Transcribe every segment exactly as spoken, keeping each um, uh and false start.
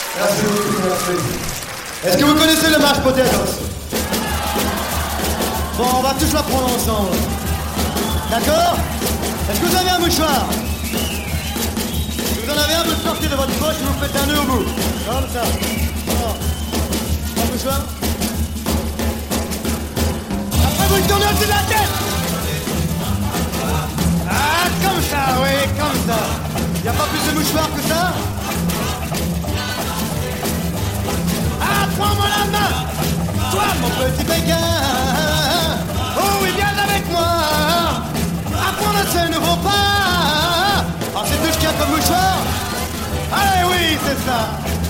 Merci beaucoup, merci. Est-ce que vous connaissez le mashed potatoes? Bon, on va tous la prendre ensemble. D'accord? Est-ce que vous avez un mouchoir? Si vous en avez un, vous le sortez de votre poche et vous faites un nœud au bout. Comme ça. Oh. Un mouchoir? Après, vous le tournez au-dessus de la tête. Ah, comme ça, oui, comme ça. Y a pas plus de mouchoirs que ça? Ah, prends-moi la main. Toi, mon petit béguin. Oh oui, viens avec moi. Apprendre ce nouveau pas. Ah, c'est tout ce qu'il y a comme mouchoir. Allez, oui, c'est ça.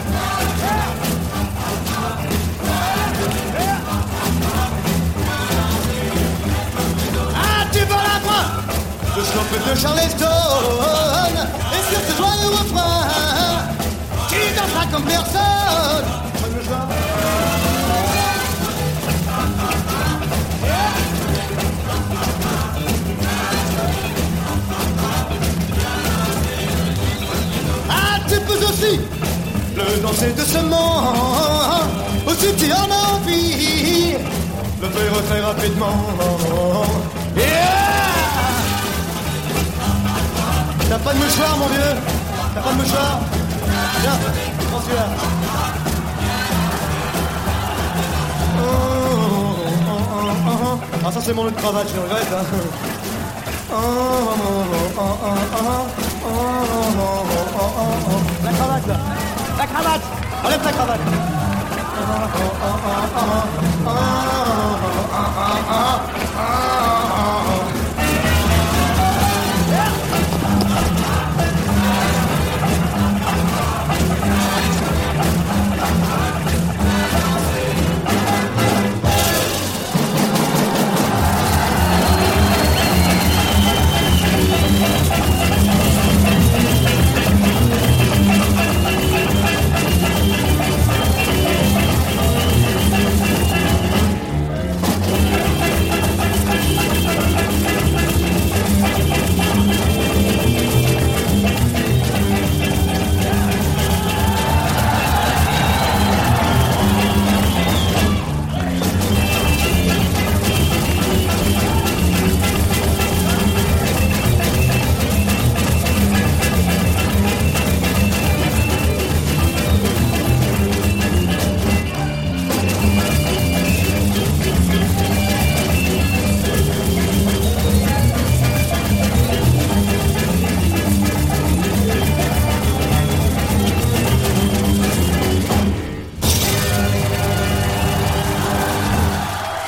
Ah, tu vas la moi. Le slope de Charleston. Et sur ce joyeux refrain, qui dansera comme personne. Pas de mouchoir. Tu peux aussi le danser de ce monde. Aussi tu en as envie. Le faire très rapidement. Yeah. T'as pas de mouchoir, mon vieux? T'as pas de mouchoir? Viens, prends celui-là. Oh, oh, oh, oh, oh. Ah, ça c'est mon autre cravate, je regrette. Hein. Oh, oh, oh, oh, oh, oh, oh, oh, oh, oh, oh. La cravate là. La cravate. Enlève ta cravate. Oh, oh, oh, oh, oh, oh, oh, oh, oh, oh, oh.